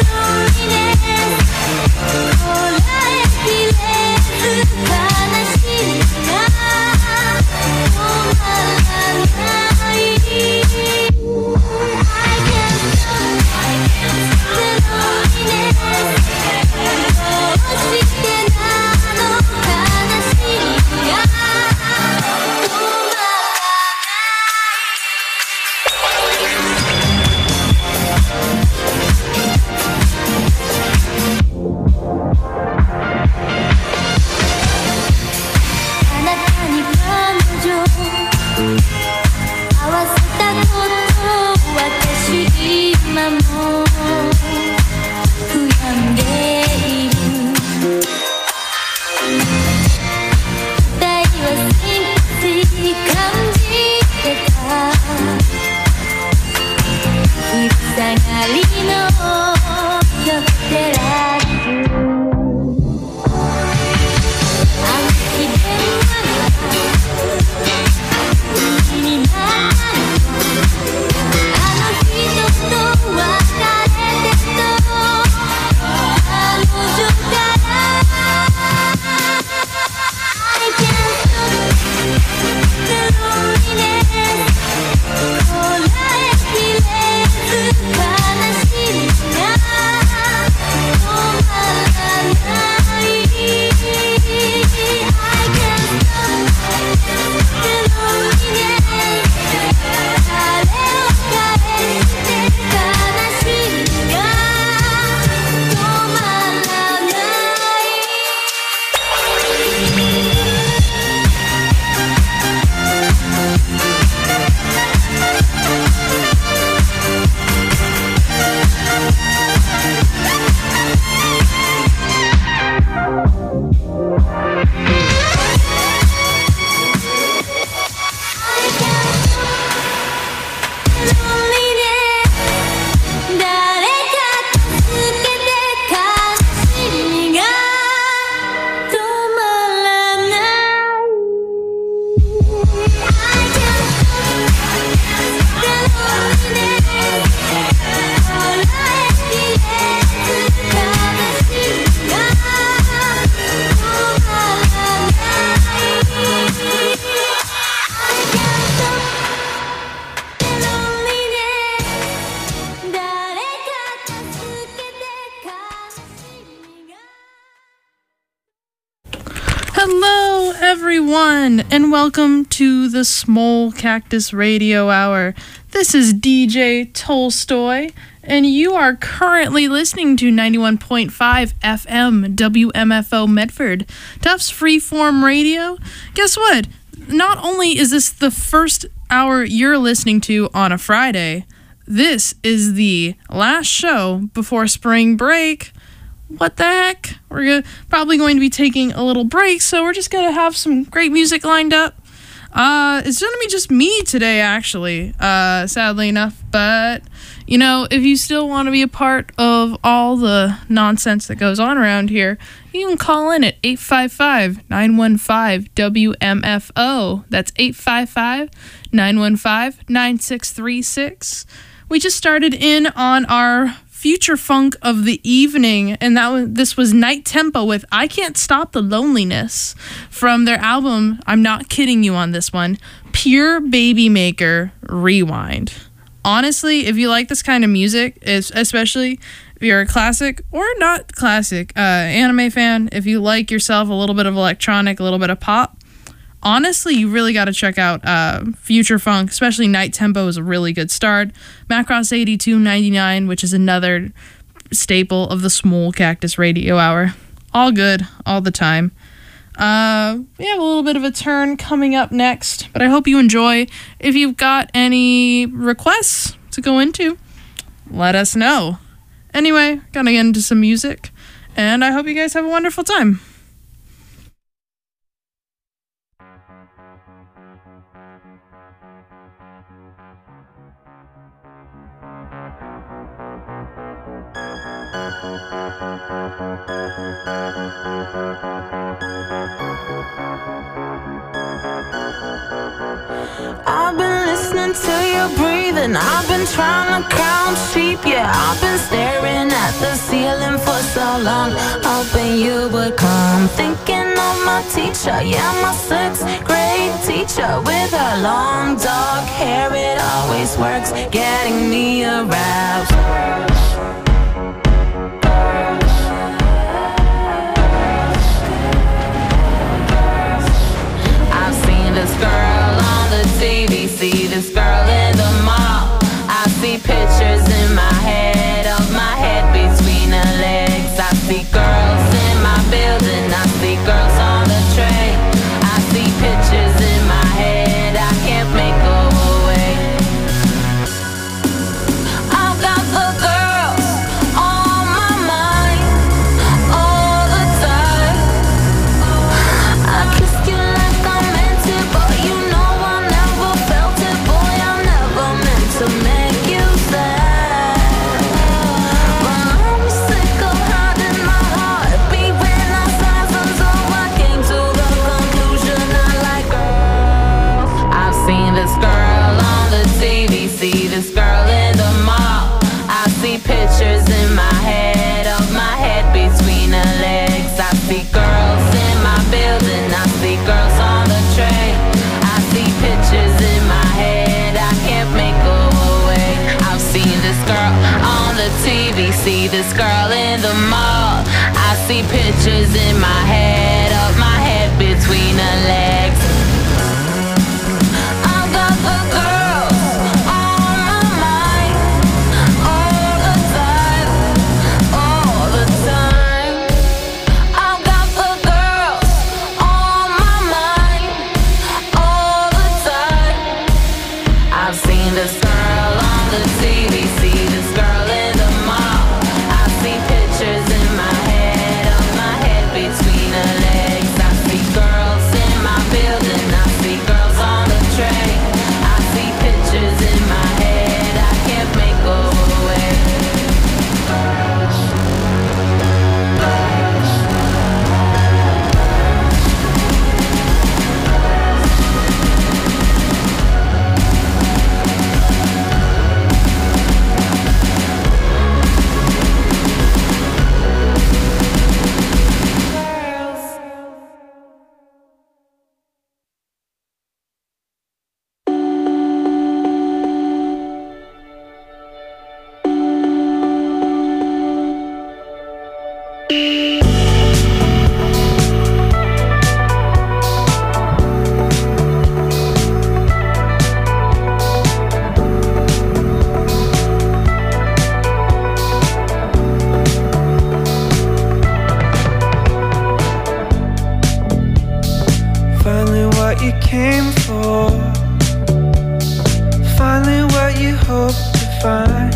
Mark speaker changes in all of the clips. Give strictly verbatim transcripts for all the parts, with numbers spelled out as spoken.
Speaker 1: Hello, everyone, and welcome to the Small Cactus Radio Hour. This is D J Tolstoy, and you are currently listening to ninety-one point five F M W M F O Medford, Tufts Freeform Radio. Guess what? Not only is this the first hour you're listening to on a Friday, this is the last show before spring break. What the heck? We're gonna, probably going to be taking a little break, so we're just going to have some great music lined up. Uh, it's going to be just me today, actually, uh, sadly enough. But, you know, if you still want to be a part of all the nonsense that goes on around here, you can call in at eight five five, nine one five, W M F O. That's eight five five, nine one five, nine six three six. We just started in on our Future Funk of the evening, and that was, this was Night Tempo with I Can't Stop the Loneliness from their album, I'm not kidding you on this one, Pure Baby Maker Rewind. Honestly, if you like this kind of music, especially if you're a classic or not classic uh, anime fan, if you like yourself a little bit of electronic, a little bit of pop, honestly, you really got to check out uh, Future Funk, especially Night Tempo is a really good start. Macross eighty-two ninety-nine, which is another staple of the Small Cactus Radio Hour. All good, all the time. Uh, we have a little bit of a turn coming up next, but I hope you enjoy. If you've got any requests to go into, let us know. Anyway, gonna get into some music, and I hope you guys have a wonderful time.
Speaker 2: I've been listening to your breathing. I've been trying to count sheep. Yeah, I've been staring at the ceiling for so long, hoping you would come. Thinking of my teacher, yeah, my sixth grade teacher, with her long dark hair. It always works, getting me aroused. I've seen this girl on the T V, see this girl in the mall. I see pictures in my head, of my head between her legs. I see girls in my building, I see girls on the train. I see pictures in my head, I can't make go away. I've got the girls on my mind all the time. I kissed you like I meant it, but you know I never felt it. Boy, I never meant to make you sad. But I'm sick of hiding my heart beat when I sighed, so I came to the conclusion I like girls. I've seen this girl on the T V, see this girl in the mall. I see pictures in my head, of my head between her legs. I see girls in my building, I see girls on the train. I see pictures in my head, I can't make go away. I've seen this girl on the T V, see this girl in the mall. I see pictures in my head, of my head between her legs. I've got the girls on my mind all the time, all the time. I've got the girls on my mind all the time. I've seen this girl on the T V, see this girl in the mall. I see pictures in my head, of my head between her legs. I see girls in my building, I see girls on the train. I see pictures in my head, I can't make go away.
Speaker 3: Finally what you came for, finally what you hoped to find.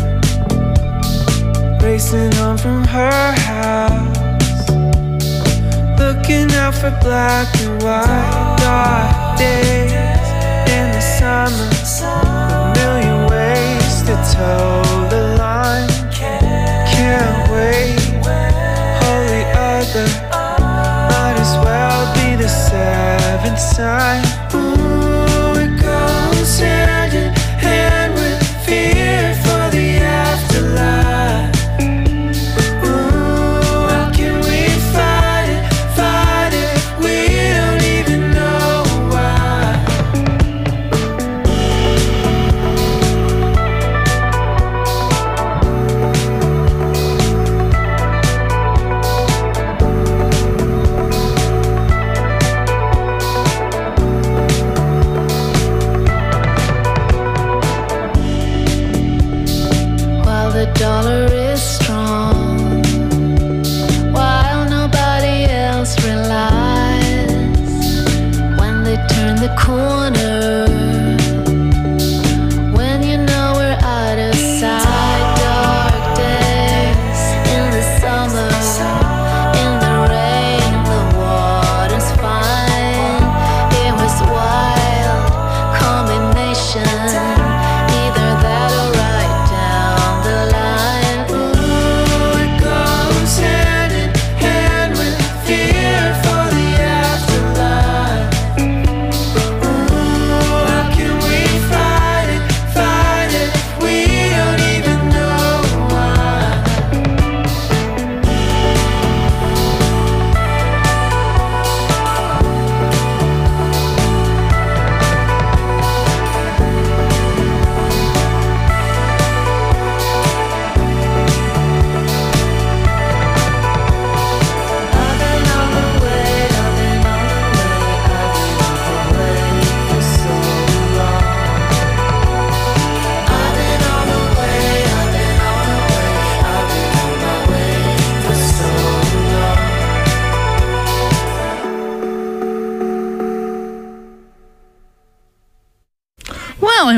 Speaker 3: Racing home from her house, looking out for black and white. Dark days in the summer, a million ways to toe the line. Can't wait, holy other, might as well be the seventh sign. Ooh, it goes hand in hand with fear for the afterlife. Ooh, how can we fight it, fight it, we don't even know why.
Speaker 2: While the dollar is strong, while nobody else relies, when they turn the corner, when you know we're out of sight. Dark days in the summer, in the rain, the water's fine. It was wild combination, either that or right down the line. Ooh,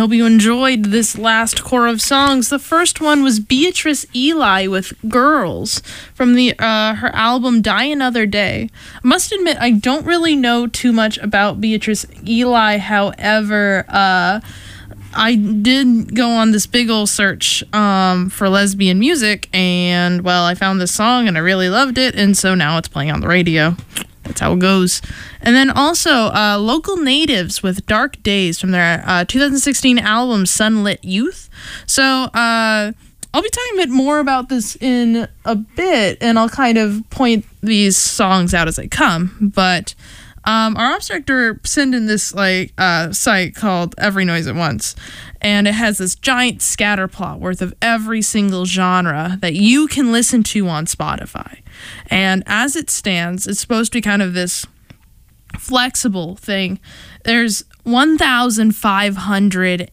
Speaker 1: hope you enjoyed this last core of songs. The first one was Beatrice Eli with Girls from the uh, her album Die Another Day. I must admit, I don't really know too much about Beatrice Eli. However, uh, I did go on this big old search um, for lesbian music, and, well, I found this song, and I really loved it, and so now it's playing on the radio. That's how it goes. And then also uh, Local Natives with Dark Days from their uh, two thousand sixteen album Sunlit Youth. So uh, I'll be talking a bit more about this in a bit, and I'll kind of point these songs out as they come. But um, our ops director sent in this like uh, site called Every Noise at Once, and it has this giant scatter plot worth of every single genre that you can listen to on Spotify. And as it stands, it's supposed to be kind of this flexible thing. There's one thousand five hundred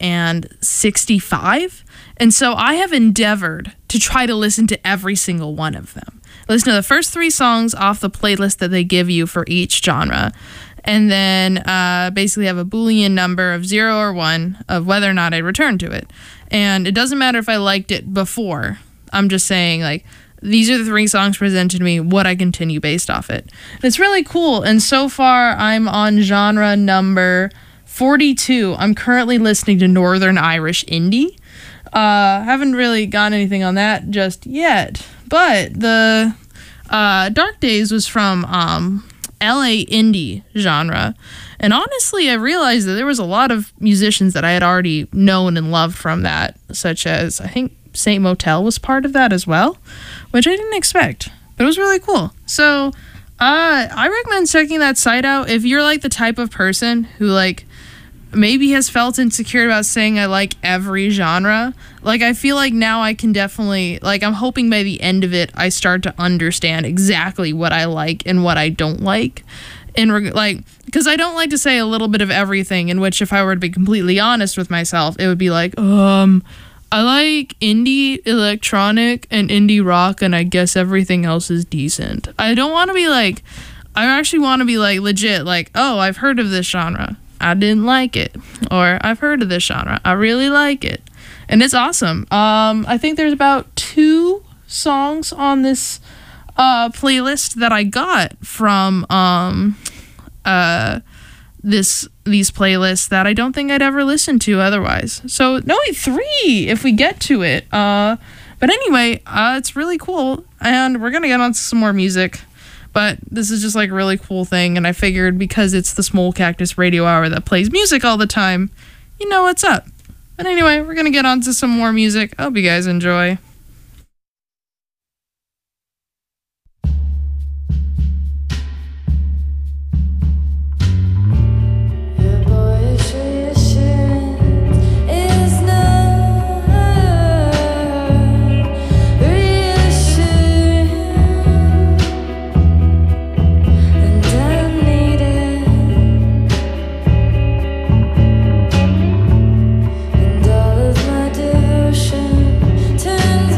Speaker 1: sixty-five. And so I have endeavored to try to listen to every single one of them. Listen to the first three songs off the playlist that they give you for each genre. And then uh, basically have a Boolean number of zero or one of whether or not I return to it. And it doesn't matter if I liked it before. I'm just saying, like, these are the three songs presented to me, would I continue based off it? And it's really cool. And so far, I'm on genre number forty-two. I'm currently listening to Northern Irish Indie. Uh, haven't really gotten anything on that just yet. But the uh, Dark Days was from um, L A indie genre. And honestly, I realized that there was a lot of musicians that I had already known and loved from that, such as, I think, Saint Motel was part of that as well, which I didn't expect, but it was really cool. So uh, I recommend checking that site out if you're like the type of person who like maybe has felt insecure about saying I like every genre. Like, I feel like now I can definitely, like, I'm hoping by the end of it I start to understand exactly what I like and what I don't like. In reg- like, because I don't like to say a little bit of everything, in which if I were to be completely honest with myself, it would be like, um... I like indie electronic and indie rock, and I guess everything else is decent. I don't want to be like, I actually want to be like legit, like, oh, I've heard of this genre, I didn't like it. Or I've heard of this genre, I really like it. And it's awesome. Um, I think there's about two songs on this uh, playlist that I got from um, uh, this these playlists that I don't think I'd ever listen to otherwise. So no, wait, three if we get to it. Uh, but anyway, uh, it's really cool, and we're gonna get on to some more music. But this is just like a really cool thing, and I figured because it's the Small Cactus Radio Hour that plays music all the time, you know what's up. But anyway, we're gonna get on to some more music. I hope you guys enjoy.
Speaker 2: Turns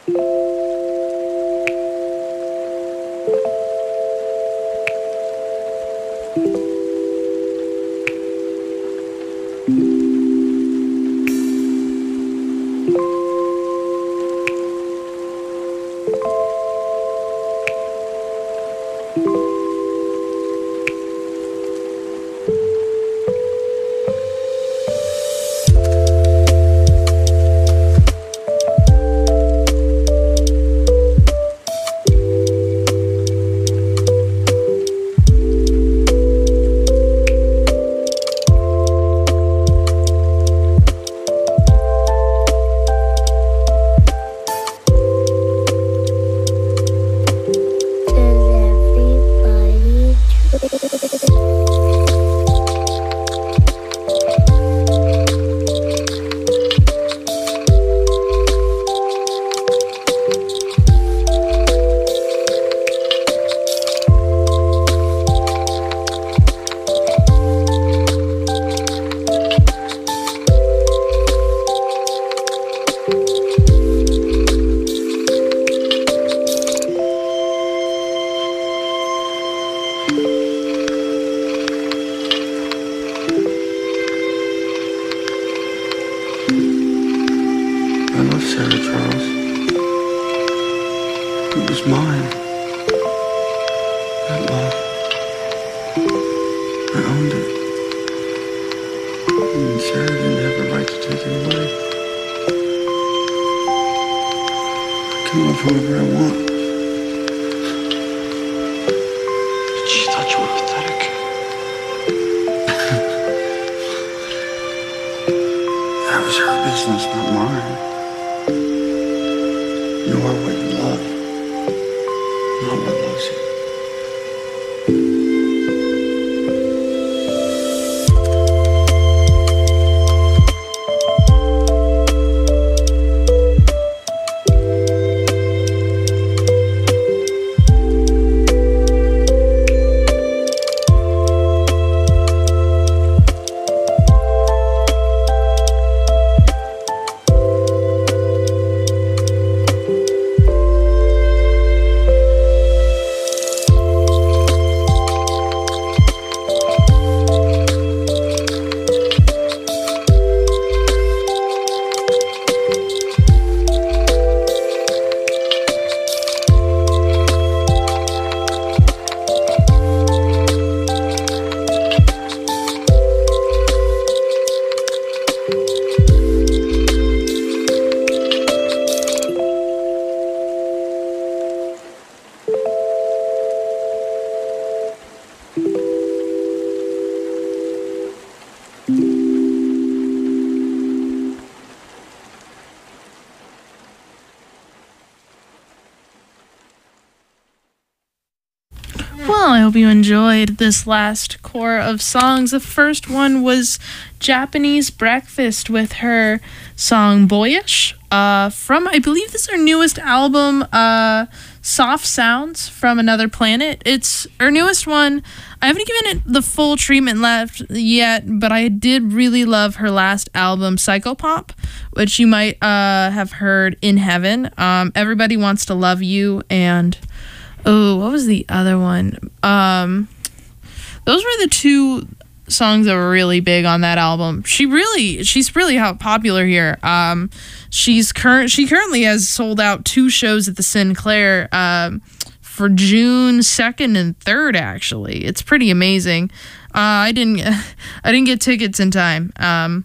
Speaker 1: Well, I hope you enjoyed this last core of songs. The first one was Japanese Breakfast with her song Boyish uh, from, I believe this is her newest album, uh, Soft Sounds from Another Planet. It's her newest one. I haven't given it the full treatment left yet, but I did really love her last album, Psychopop, which you might uh, have heard In Heaven. Um, Everybody Wants to Love You, and oh, what was the other one? Um, those were the two songs that were really big on that album. She really, she's really how popular here. Um, she's current, she currently has sold out two shows at the Sinclair um, for June second and third. Actually, it's pretty amazing. Uh, I didn't, I didn't get tickets in time. Um,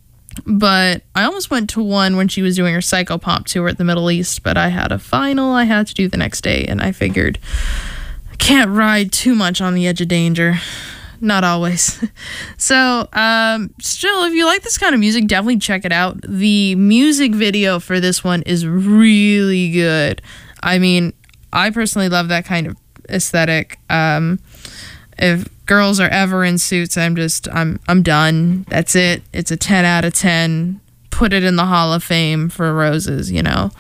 Speaker 1: But I almost went to one when she was doing her Psychopop tour at the Middle East, but I had a final I had to do the next day, and I figured I can't ride too much on the edge of danger. Not always. So, um, still, if you like this kind of music, definitely check it out. The music video for this one is really good. I mean, I personally love that kind of aesthetic. Um, if girls are ever in suits, I'm just, I'm I'm done. That's it. It's a ten out of ten. Put it in the Hall of Fame for roses, you know.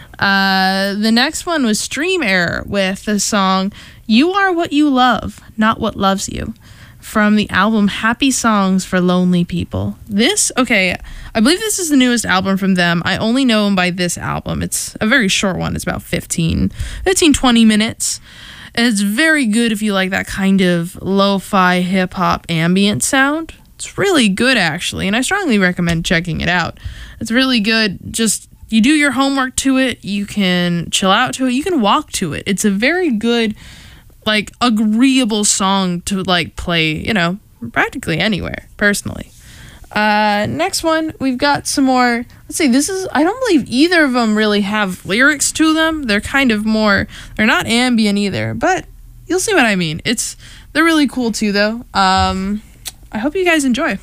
Speaker 1: Uh, the next one was Stream Error with the song You Are What You Love, Not What Loves You, from the album Happy Songs for Lonely People. This, okay, I believe this is the newest album from them. I only know them by this album. It's a very short one. It's about fifteen, fifteen, twenty minutes. And it's very good if you like that kind of lo-fi hip-hop ambient sound. It's really good, actually, and I strongly recommend checking it out. It's really good. Just, you do your homework to it. You can chill out to it. You can walk to it. It's a very good, like, agreeable song to, like, play, you know, practically anywhere, personally. Uh, next one, we've got some more, let's see, this is, I don't believe either of them really have lyrics to them. They're kind of more, they're not ambient either, but you'll see what I mean. It's, they're really cool too, though. Um, I hope you guys enjoy.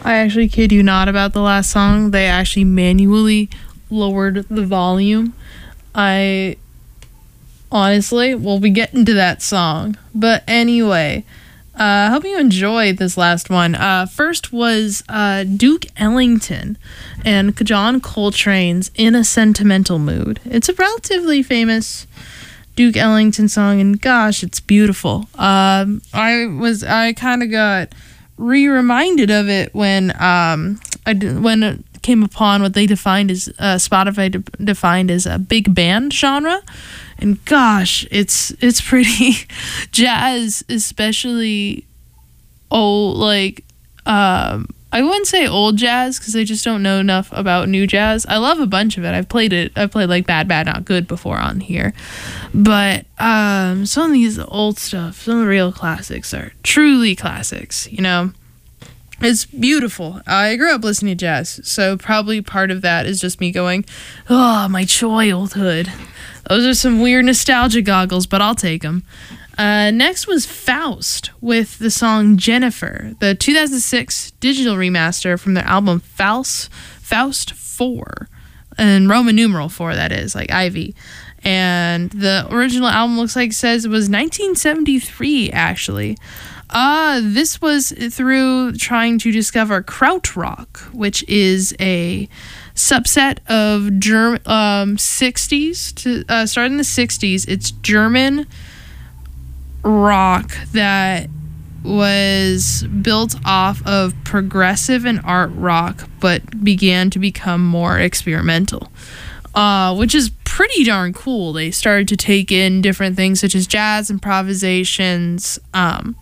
Speaker 1: I actually kid you not about the last song. They actually manually lowered the volume. I honestly, we'll be getting to that song. But anyway, I uh, hope you enjoyed this last one. Uh, first was uh, Duke Ellington and John Coltrane's In a Sentimental Mood. It's a relatively famous Duke Ellington song, and gosh, it's beautiful. Um, I was, I kind of got re-reminded of it when um, I did, when it came upon what they defined as, uh, Spotify de- defined as a big band genre. And gosh, it's it's pretty jazz, especially old, like, um, I wouldn't say old jazz because I just don't know enough about new jazz. I love a bunch of it. I've played it. I've played like Bad, Bad, Not Good before on here. But um, some of these old stuff, some of the real classics are truly classics, you know. It's beautiful. I grew up listening to jazz, so probably part of that is just me going, oh, my childhood. Those are some weird nostalgia goggles, but I'll take them. Uh, next was Faust with the song Jennifer, the two thousand six digital remaster from their album Faust, Faust four, and Roman numeral four, that is, like Ivy. And the original album looks like it says it was nineteen seventy-three, actually. Uh, this was through trying to discover krautrock, which is a subset of German um, sixties to uh, started in the sixties. It's German rock that was built off of progressive and art rock, but began to become more experimental, uh, which is pretty darn cool. They started to take in different things such as jazz improvisations, um,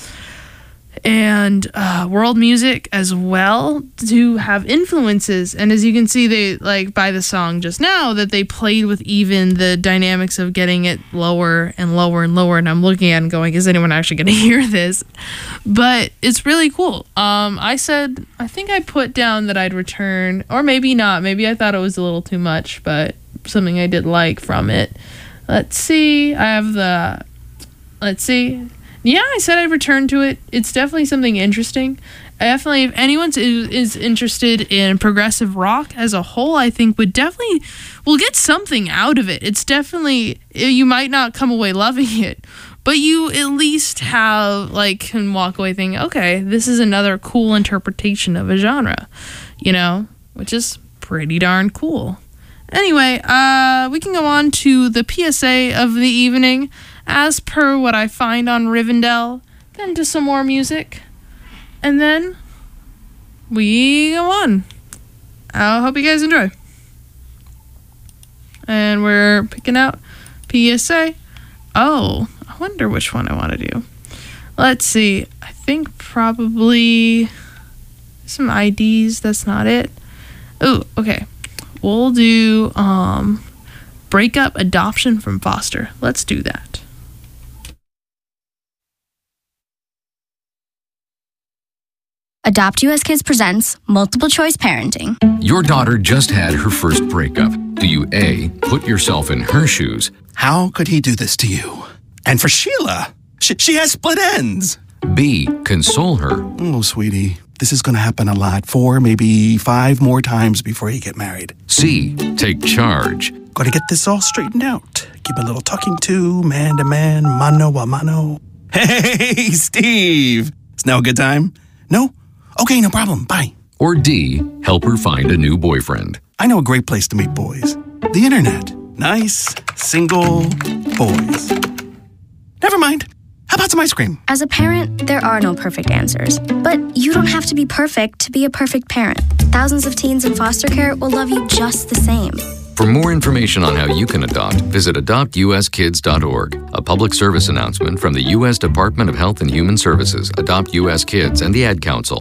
Speaker 1: and uh, world music as well to have influences. And as you can see, they like by the song just now that they played with even the dynamics of getting it lower and lower and lower. And I'm looking at it and going, is anyone actually going to hear this? But it's really cool. Um, I said, I think I put down that I'd return, or maybe not. Maybe I thought it was a little too much, but something I did like from it. Let's see. I have the, let's see. Yeah, I said I'd return to it. It's definitely something interesting. I definitely, if anyone is, is interested in progressive rock as a whole, I think would definitely, will get something out of it. It's definitely, you might not come away loving it, but you at least have, like, can walk away thinking, okay, this is another cool interpretation of a genre, you know, which is pretty darn cool. Anyway, uh, we can go on to the P S A of the evening. As per what I find on Rivendell, then to some more music, and then we go on. I hope you guys enjoy. And we're picking out P S A. Oh, I wonder which one I want to do. Let's see. I think probably some I Ds. That's not it. Oh, okay. We'll do um, Breakup Adoption from Foster. Let's do that.
Speaker 4: Adopt U S Kids presents Multiple Choice Parenting.
Speaker 5: Your daughter just had her first breakup. Do you A, put yourself in her shoes?
Speaker 6: How could he do this to you? And for Sheila, she, she has split ends.
Speaker 5: B, console her.
Speaker 6: Oh, sweetie, this is going to happen a lot. Four, maybe five more times before you get married.
Speaker 5: C, take charge.
Speaker 6: Got to get this all straightened out. Keep a little talking to, man to man, mano a mano. Hey, Steve. Is now a good time? No? Okay, no problem. Bye.
Speaker 5: Or D, help her find a new boyfriend.
Speaker 6: I know a great place to meet boys. The internet. Nice, single boys. Never mind. How about some ice cream?
Speaker 4: As a parent, there are no perfect answers. But you don't have to be perfect to be a perfect parent. Thousands of teens in foster care will love you just the same.
Speaker 5: For more information on how you can adopt, visit adopt u s kids dot org. A public service announcement from the U S Department of Health and Human Services, Adopt U S Kids, and the Ad Council.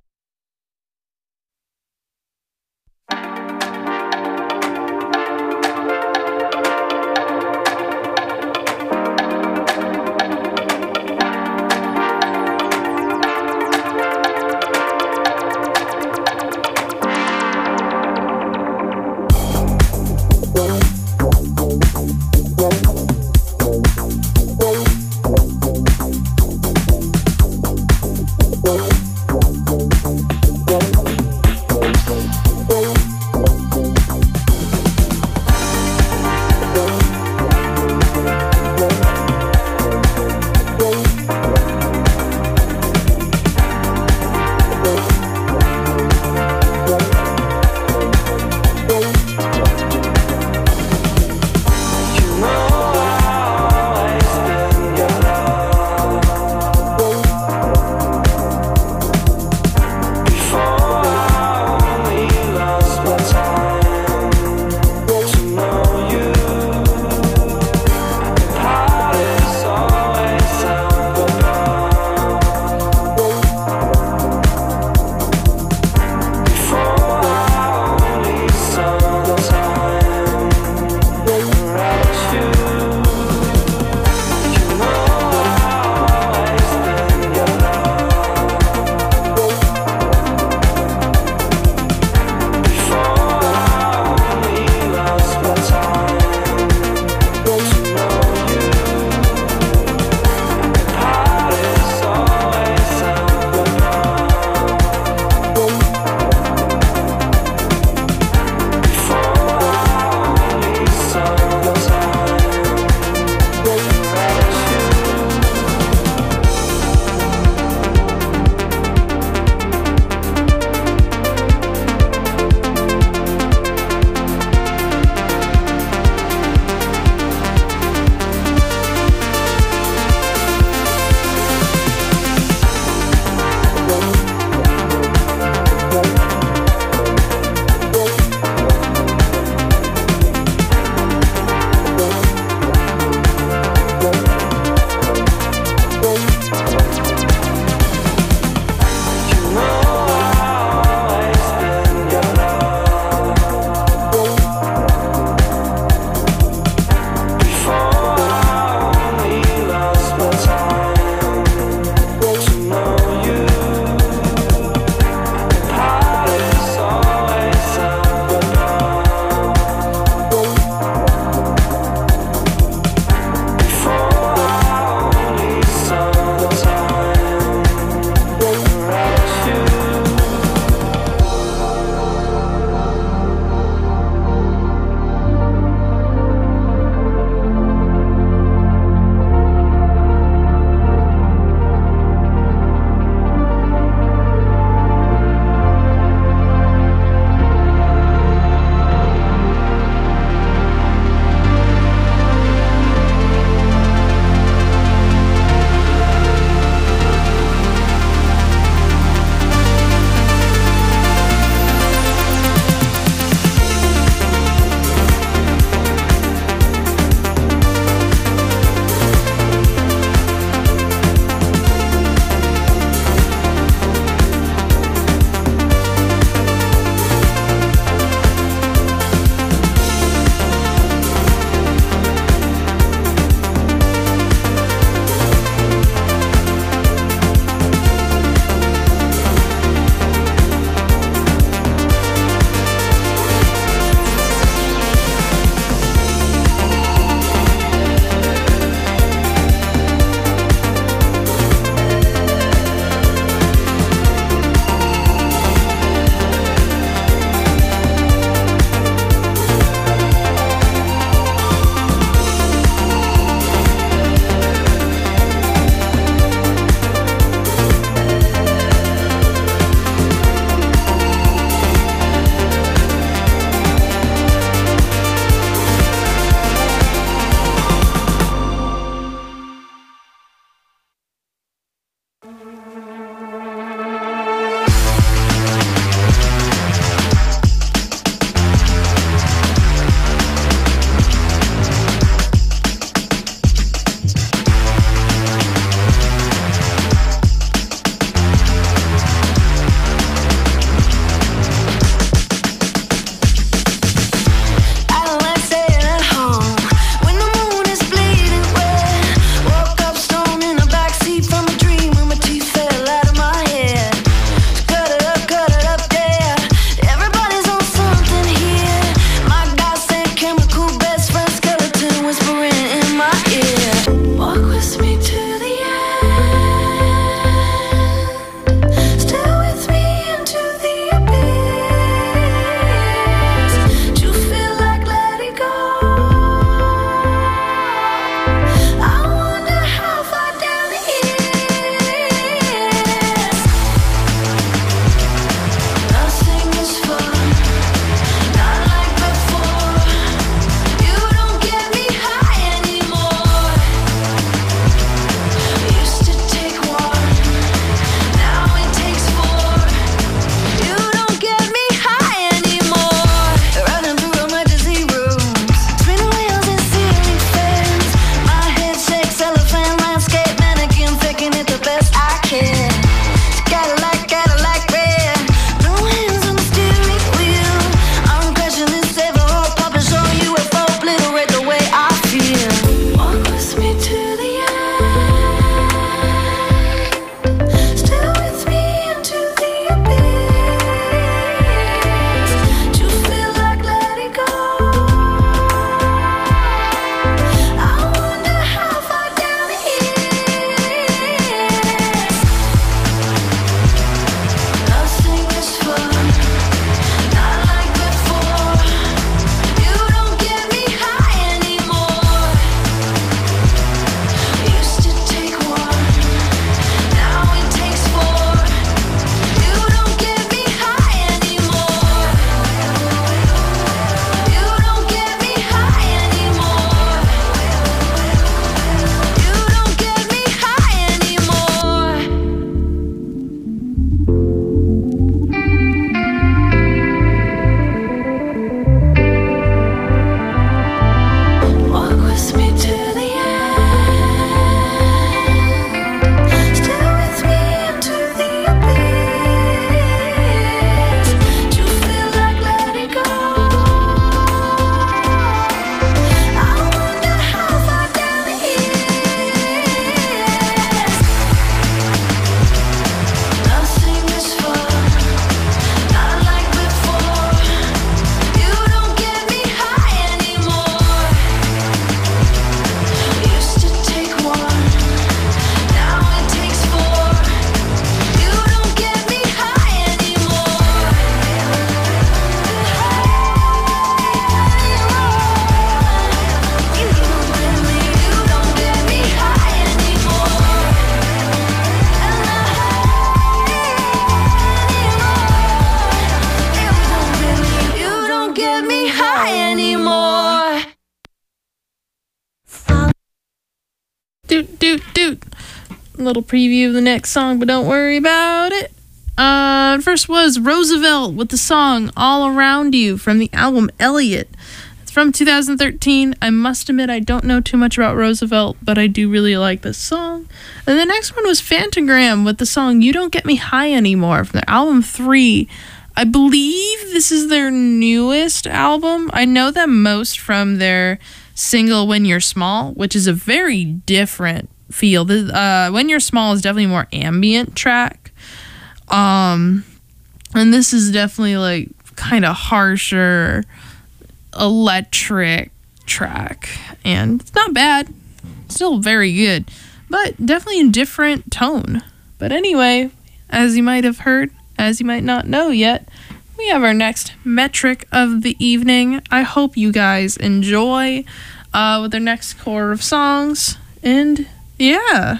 Speaker 1: A little preview of the next song, but don't worry about it. Uh, first was Roosevelt with the song All Around You from the album Elliot. It's from two thousand thirteen. I must admit I don't know too much about Roosevelt, but I do really like this song. And the next one was Phantogram with the song You Don't Get Me High Anymore from their album three. I believe this is their newest album. I know them most from their single When You're Small, which is a very different feel. The, uh, When You're Small is definitely more ambient track. Um, and this is definitely like kind of harsher electric track. And it's not bad. Still very good. But definitely a different tone. But anyway, as you might have heard, as you might not know yet, we have our next metric of the evening. I hope you guys enjoy uh, with their next core of songs. And yeah.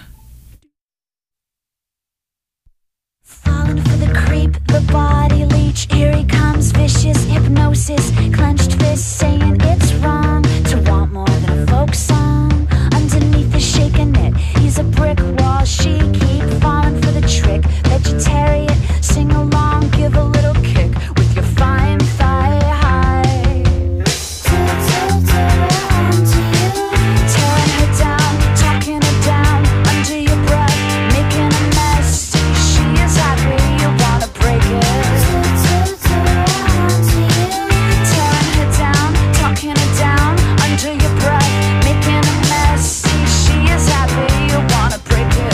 Speaker 7: Falling for the creep, the body leech. Here he comes, vicious hypnosis. Clenched fist saying it's wrong to want more than a folk song. Underneath the shaking net, he's a brick wall. She keep falling for the trick. Vegetarian, sing along, give a little kick with your fine thigh high. Tearing her down, talking her down under your breath, making a mess. She is happy, you wanna break it. Tearing her down, talking her down under your breath, making a mess. She is happy, you wanna break it.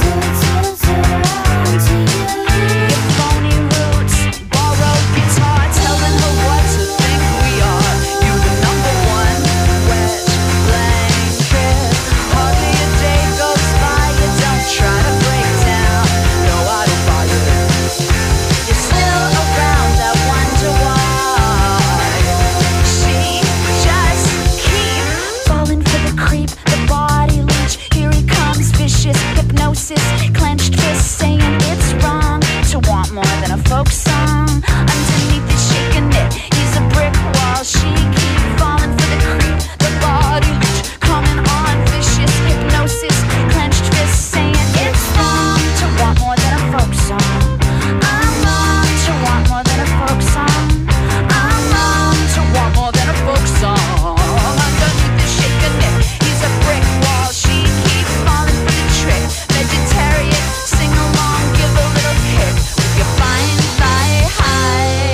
Speaker 7: Your phony roots, borrowed guitar, telling her what to think we are. You the number one wedge blanket. Hardly a day goes by, you don't try to break down. No, I don't buy it. You're still around, I wonder why. She just keep falling for the creep, the body leech. Here he comes, vicious hypnosis. Clenched fist saying it's wrong to want more than a folk song. Underneath the shaking it, he's a brick wall. She keep falling for the creep, the body leech. Coming on, vicious hypnosis. Clenched fist saying it's wrong to want more than a folk song. I'm wrong to want more than a folk song. I'm wrong to want more than a folk song. Underneath the shaking it, he's a brick wall. She keep falling for the trick. Vegetarian, sing along, give a little kick with your fine thigh high.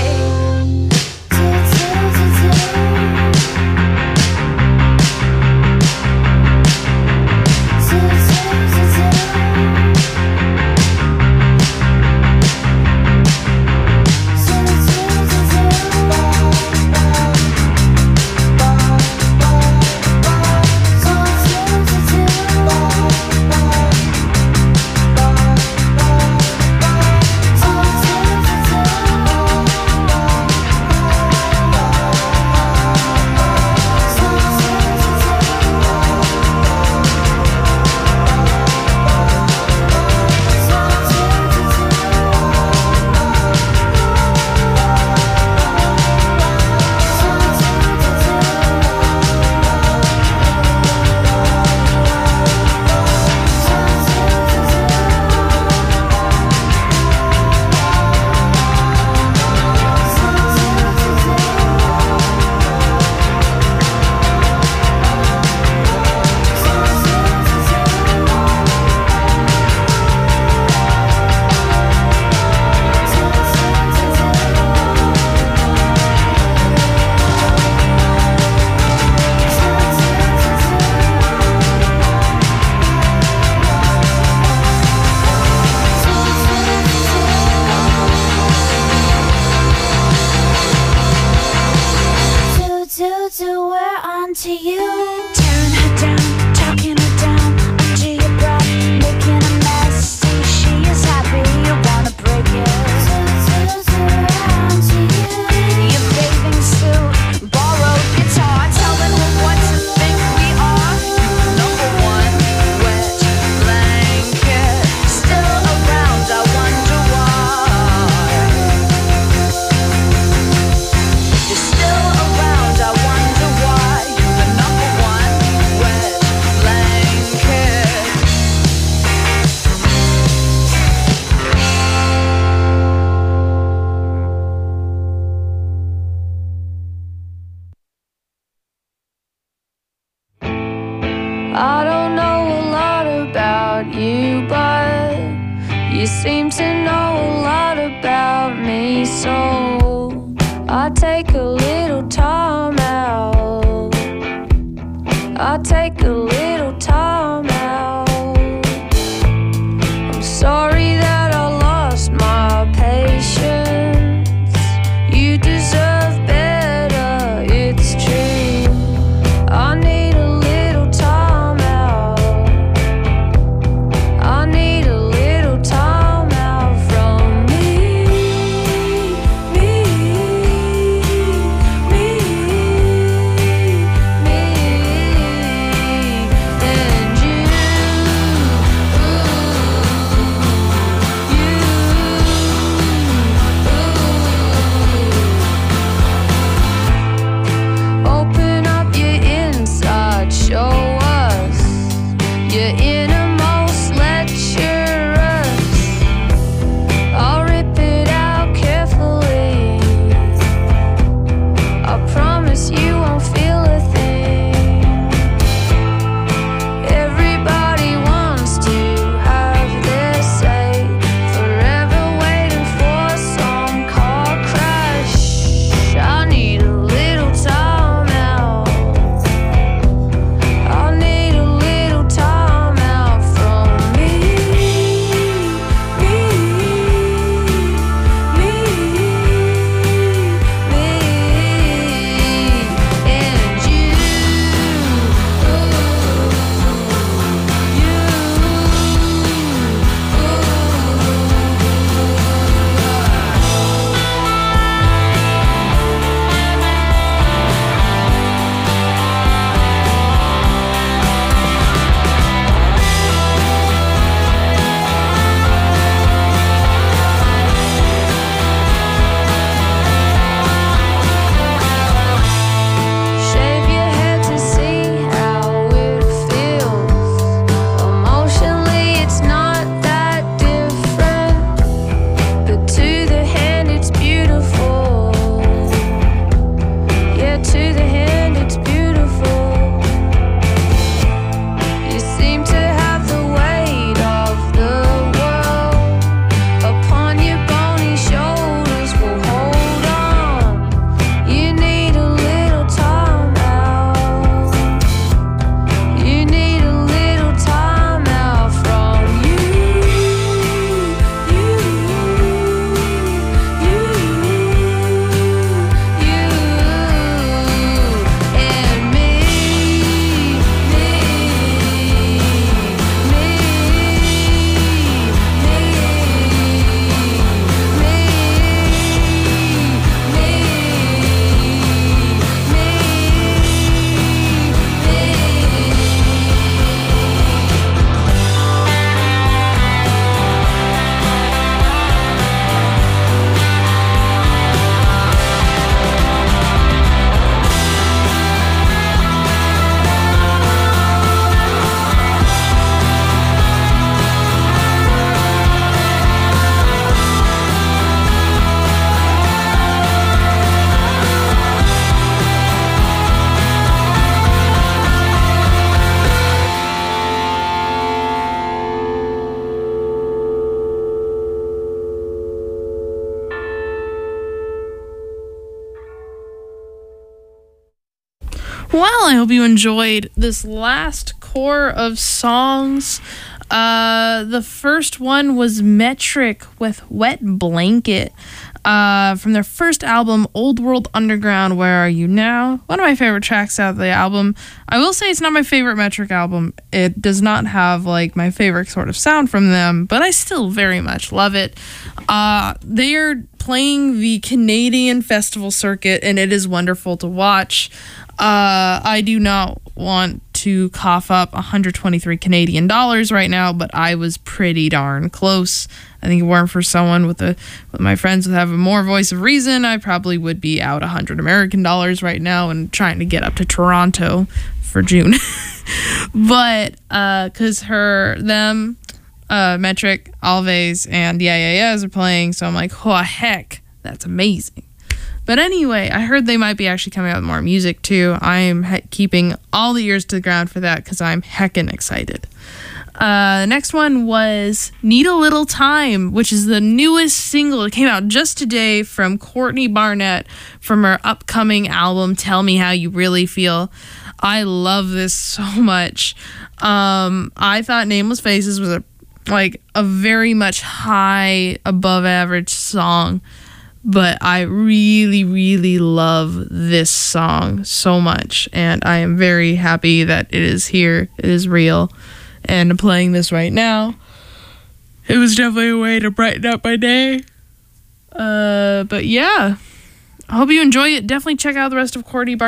Speaker 7: Do, do, we're on to you. Tearing her down, talking her down under your breath, making a mess. See, she is happy, you wanna break it. Your bathing suit, borrowed guitar, telling her what to think we are. You the number one wedge blanket. Still around, I wonder why. You're still around, I wonder why. You the number one I don't know a lot about you, but you seem to know a lot about me. So I take a little time out. I take a little time out. I'm sorry that I lost my patience. You deserve better, it's true. I need a little time out. I need a little time out from me, me, me, me, and you, you. Open up your inside, show us your innermost, lecture us. I'll rip it out carefully. I promise you won't feel a thing. Everybody wants to have their say, forever waiting for some car crash. I need a little time out. I need a little time out from me, me, me, me, and you, shave your head to see how it feels. Emotionally, it's not that different, but to the hand, it's beautiful. Yeah, to the hand, it's beautiful. You seem to have the weight of the world upon your bony shoulders. Well, hold on. You need a little time out. You need a little time out from you, you, you, you, and me, me, me,
Speaker 1: Well, I hope you enjoyed this last core of songs. Uh, the first one was Metric with Wet Blanket, uh, from their first album, Old World Underground, Where Are You Now? One of my favorite tracks out of the album. I will say it's not my favorite Metric album. It does not have like my favorite sort of sound from them, but I still very much love it. Uh, they are playing the Canadian festival circuit, and it is wonderful to watch. Uh, I do not want to cough up one hundred twenty-three Canadian dollars right now, but I was pretty darn close. I think if it weren't for someone with a with my friends that have a more voice of reason, I probably would be out one hundred American dollars right now and trying to get up to Toronto for June. But uh, cause her, them, uh, Metric, Alves, and Yeah Yeah Yeahs are playing, so I'm like, oh heck, that's amazing. But anyway, I heard they might be actually coming out with more music too. I am he- keeping all the ears to the ground for that because I'm heckin' excited. Uh, the next one was Need a Little Time, which is the newest single. It came out just today from Courtney Barnett from her upcoming album, Tell Me How You Really Feel. I love this so much. Um, I thought Nameless Faces was a like a very much high above average song, but I really, really love this song so much, and I am very happy that it is here. It is real. And I'm playing this right now. It was definitely a way to brighten up my day. Uh, but yeah, I hope you enjoy it. Definitely check out the rest of Courtney Barnett.